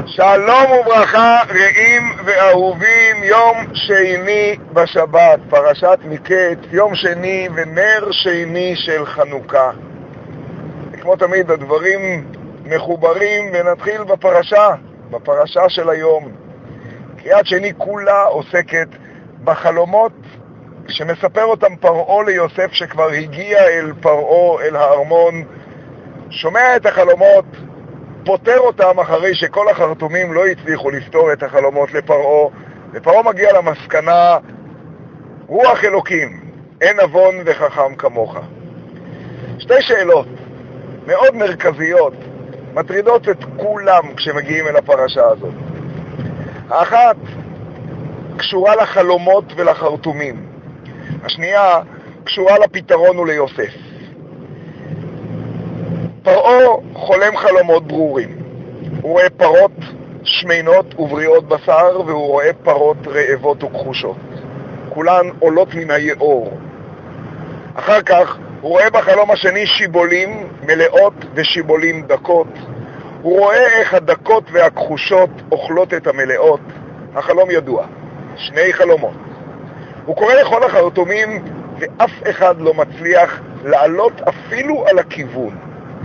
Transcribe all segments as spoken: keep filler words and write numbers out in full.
שלום וברכה רעים ואהובים, יום שני בשבת, פרשת מקץ, יום שני ונר שני של חנוכה. כמו תמיד הדברים מחוברים, ונתחיל בפרשה, בפרשה של היום. קריאת שני כולה עוסקת בחלומות שמספר אותם פרעה ליוסף, שכבר הגיע אל פרעה, אל הארמון, שומע את החלומות, פותר אותם אחרי שכל החרטומים לא הצליחו לפתור את החלומות לפרעה, ופרעה מגיע למסקנה, רוח אלוקים, אין אבון וחכם כמוך. שתי שאלות מאוד מרכזיות מטרידות את כולם כשמגיעים אל הפרשה הזאת. האחת קשורה לחלומות ולחרטומים, השנייה קשורה לפתרון וליוסף. פרעה חולם חלומות ברורים. הוא רואה פרות שמנות ובריאות בשר, והוא רואה פרות רעבות וכחושות. כולן עולות מן היאור. אחר כך הוא רואה בחלום השני שיבולים מלאות ושיבולים דקות. הוא רואה איך הדקות והכחושות אוכלות את המלאות. החלום ידוע. שני חלומות. הוא קורא לכל החרטומים, ואף אחד לא מצליח לעלות אפילו על הכיוון.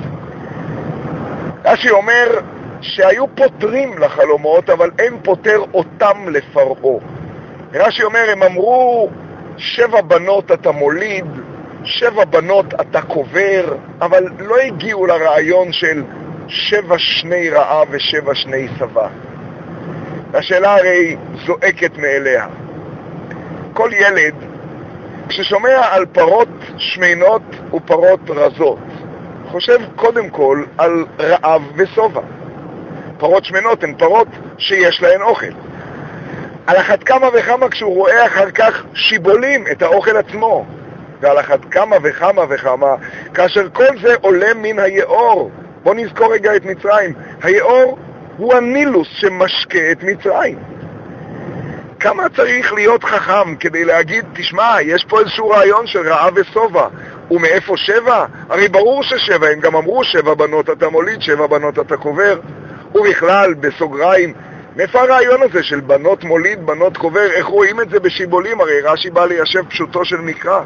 רש"י אומר שהיו פותרים לחלומות, אבל אין פותר אותם לפרעה. רש"י אומר, הם אמרו, שבע בנות אתה מוליד, שבע בנות אתה קובר, אבל לא הגיעו לרעיון של שבע שני רעה ושבע שני סבא. השאלה הרי זועקת מאליה. כל ילד, כששומע על פרות שמנות ופרות רזות, חושב קודם כל על רעב וסובה. פרות שמנות הן פרות שיש להן אוכל. על אחת כמה וכמה כשהוא רואה אחר כך שיבולים, את האוכל עצמו. ועל אחת כמה וכמה וכמה כאשר כל זה עולה מן היאור. בוא נזכור רגע את מצרים. היאור הוא הנילוס שמשקה את מצרים. כמה צריך להיות חכם כדי להגיד, תשמע, יש פה איזשהו רעיון של רעב וסובה. ומאיפה שבע? הרי ברור ששבע, הם גם אמרו שבע בנות אתה מוליד, שבע בנות אתה קובר. ובכלל, בסוגריים, מאיפה הרעיון הזה של בנות מוליד, בנות קובר? איך רואים את זה בשיבולים? הרי רש"י בא ליישב פשוטו של מקרא.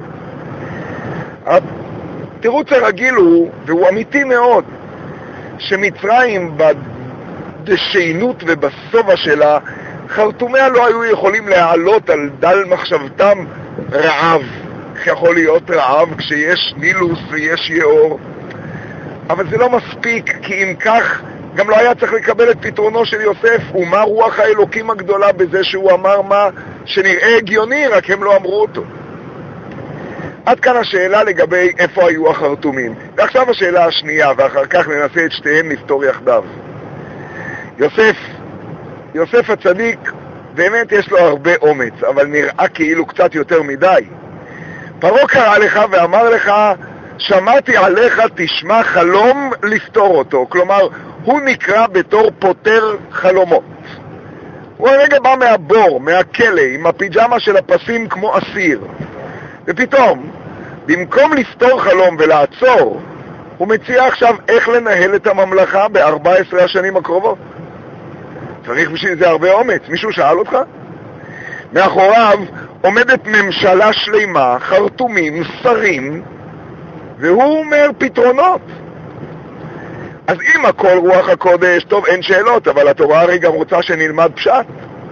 התירוץ הרגיל הוא, והוא אמיתי מאוד, שמצרים בדשיינות ובסובה שלה, חרטומיה לא היו יכולים להעלות על דל מחשבתם רעב. איך יכול להיות רעב כשיש נילוס ויש יאור? אבל זה לא מספיק, כי אם כך גם לא היה צריך לקבל את פתרונו של יוסף. ומה רוח האלוקים הגדולה בזה שהוא אמר מה שנראה הגיוני, רק הם לא אמרו אותו. עד כאן השאלה לגבי איפה היו החרטומים. ועכשיו השאלה השנייה, ואחר כך ננסה את שתיהן לפתור יחדיו. יוסף יוסף הצדיק, באמת יש לו הרבה אומץ, אבל נראה כאילו קצת יותר מדי. פרעה קרא לך ואמר לך, שמעתי עליך תשמע חלום לפתור אותו. כלומר, הוא נקרא בתור פותר חלומות. הוא הרגע בא מהבור, מהכלא, עם הפיג'מה של הפסים כמו אסיר. ופתאום, במקום לפתור חלום ולעצור, הוא מציע עכשיו איך לנהל את הממלכה ב-ארבע עשרה השנים הקרובות. צריך בשביל זה הרבה אומץ. מישהו שאל אותך? מאחוריו עומדת ממשלה שלמה, חרטומים, שרים, והוא אומר פתרונות. אז אם הכל רוח הקודש, טוב, אין שאלות, אבל התורה הרי גם רוצה שנלמד פשט.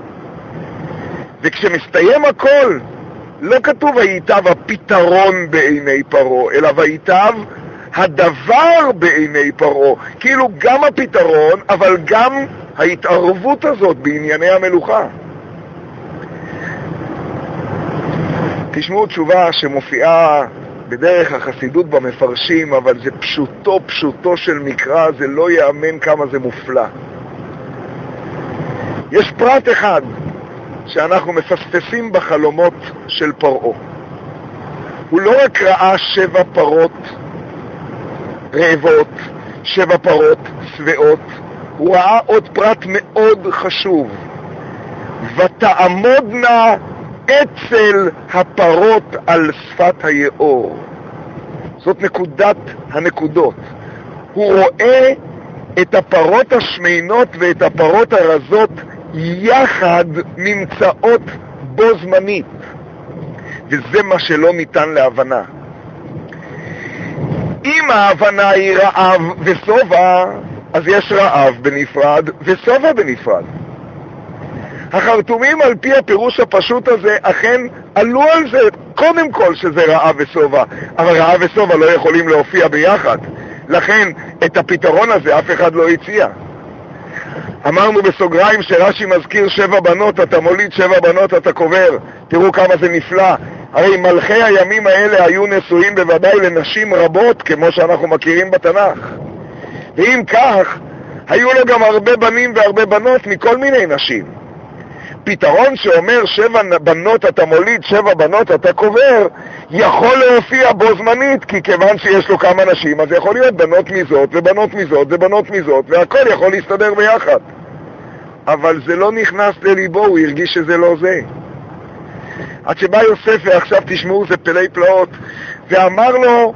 וכשמסתיים הכל, לא כתוב היטב הפתרון בעיני פרעה, אלא ויטב הדבר בעיני פרעה. כאילו גם הפתרון, אבל גם ההתערבות הזאת בענייני המלוכה. תשמעו תשובה שמופיעה בדרך החסידות במפרשים, אבל זה פשוטו פשוטו של מקרא, זה לא יאמן כמה זה מופלא. יש פרט אחד שאנחנו מפספסים בחלומות של פרעה. הוא לא רק ראה שבע פרות רעבות, שבע פרות שבעות, הוא ראה עוד פרט מאוד חשוב. ותעמודנה אצל הפרות על שפת היאור. זאת נקודת הנקודות. הוא רואה את הפרות השמינות ואת הפרות הרזות יחד נמצאות בו זמנית, וזה מה שלא ניתן להבנה. אם ההבנה היא רעב וסובה, אז יש רעב בנפרד וסובה בנפרד. החרטומים על פי הפירוש הפשוט הזה אכן עלו על זה קודם כל שזה רעב וסובה, אבל רעב וסובה לא יכולים להופיע ביחד, לכן את הפתרון הזה אף אחד לא הציע. אמרנו בסוגריים שרש"י מזכיר שבע בנות אתה מוליד, שבע בנות אתה קובר. תראו כמה זה נפלא. הרי מלכי הימים האלה היו נשואים בוודאי לנשים רבות כמו שאנחנו מכירים בתנ"ך, ואם כך היו לו גם הרבה בנים והרבה בנות מכל מיני נשים. פתרון שאומר שבע בנות אתה מוליד, שבע בנות אתה קובר, יכול להופיע בו זמנית, כי כיוון שיש לו כמה נשים אז יכול להיות בנות מזאת ובנות מזאת ובנות מזאת, והכל יכול להסתדר ביחד. אבל זה לא נכנס לליבו, הוא הרגיש שזה לא זה. עד שבא יוסף, ועכשיו תשמעו, זה פלאי פלאות, ואמר לו,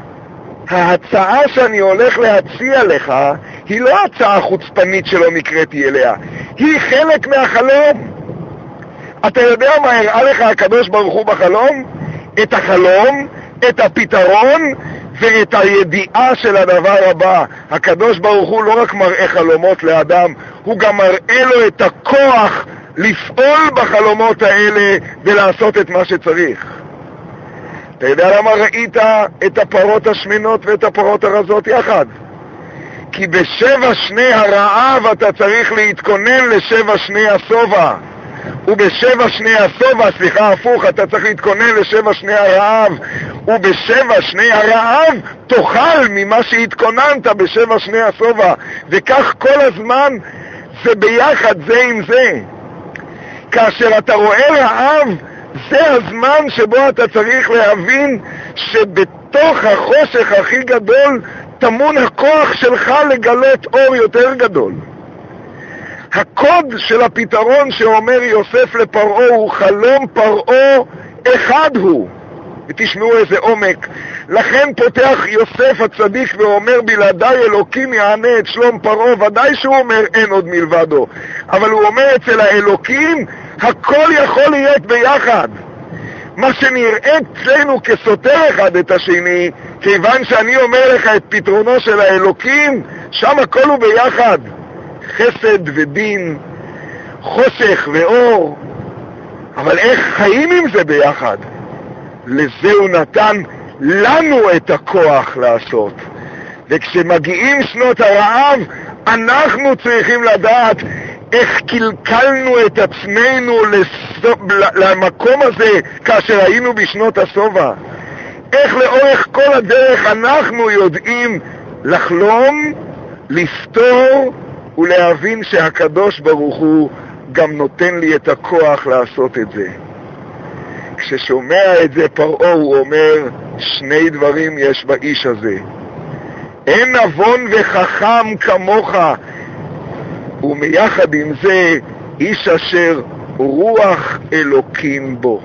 ההצעה שאני הולך להציע לך היא לא הצעה חוצפנית שלא נקראתי אליה, היא חלק מהחלום. אתה יודע מה הראה לך הקדוש ברוך הוא בחלום? את החלום, את הפתרון ואת הידיעה של הדבר הבא. הקדוש ברוך הוא לא רק מראה חלומות לאדם, הוא גם מראה לו את הכוח לפעול בחלומות האלה ולעשות את מה שצריך. אתה יודע למה ראית את הפרות השמנות ואת הפרות הרזות יחד? כי בשבע שני הרעב אתה צריך להתכונן לשבע שני הסובה, ובשבע שני הסובה, סליחה הפוך, אתה צריך להתכונן לשבע שני הרעב, ובשבע שני הרעב תאכל ממה שהתכוננת בשבע שני הסובה, וכך כל הזמן זה ביחד, זה עם זה. כאשר אתה רואה רעב, זה הזמן שבו אתה צריך להבין שבתוך החושך הכי גדול תמון הכוח שלך לגלות אור יותר גדול. הקוד של הפתרון שאומר יוסף לפרעה הוא חלום פרעה אחד הוא. ותשמעו איזה עומק. לכן פותח יוסף הצדיק ואומר בלעדי אלוקים יענה את שלום פרעה. ודאי שהוא אומר אין עוד מלבדו, אבל הוא אומר אצל האלוקים הכל יכול להיות ביחד. מה שנראה אצלנו כסותר אחד את השני, כיוון שאני אומר לך את פתרונו של האלוקים, שם הכל הוא ביחד, חסד ודין, חושך ואור. אבל איך חיים עם זה ביחד? לזה הוא נתן לנו את הכוח לעשות. וכשמגיעים שנות הרעב, אנחנו צריכים לדעת איך קלקלנו את עצמנו למקום הזה כאשר היינו בשנות הסובה. איך לאורך כל הדרך אנחנו יודעים לחלום, לפתור ולהבין שהקדוש ברוך הוא גם נותן לי את הכוח לעשות את זה. כששומע את זה פרעה הוא אומר, שני דברים יש באיש הזה. אין נבון וחכם כמוך, ומיחד עם זה איש אשר רוח אלוקים בו.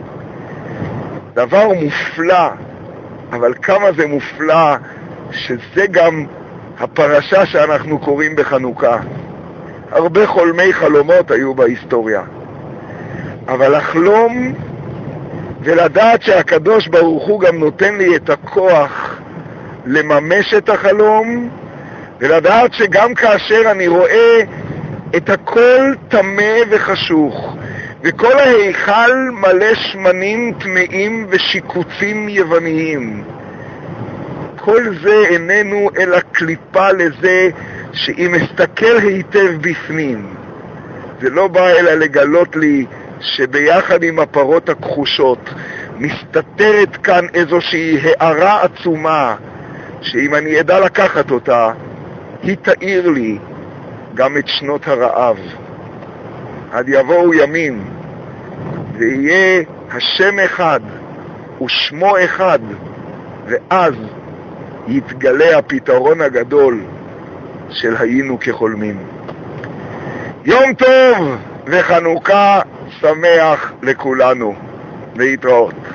דבר מופלא, אבל כמה זה מופלא שזה גם הפרשה שאנחנו קוראים בחנוכה. הרבה חולמי חלומות היו בהיסטוריה, אבל לחלום ולדעת שהקדוש ברוך הוא גם נותן לי את הכוח לממש את החלום, ולדעת שגם כאשר אני רואה את הכל טמא וחשוך וכל ההיכל מלא שמנים טמאים ושיקוצים יווניים, כל זה איננו אלא קליפה לזה שאם אסתכל היטב בפנים, זה לא בא אלא לגלות לי שביחד עם הפרות הכחושות מסתתרת כאן איזושהי הערה עצומה, שאם אני אדע לקחת אותה היא תאיר לי גם את שנות הרעב. עד יבואו ימים ויהיה השם אחד ושמו אחד, ואז יתגלה הפתרון הגדול של היינו כחולמים. יום טוב וחנוכה שמח לכולנו. להתראות.